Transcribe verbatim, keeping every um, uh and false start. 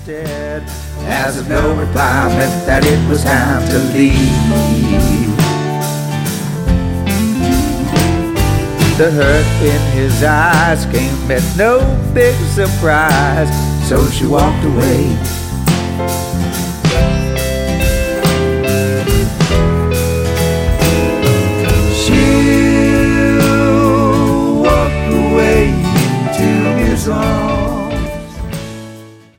instead. As if no reply meant that it was time to leave. The hurt in his eyes came at no big surprise, so she walked away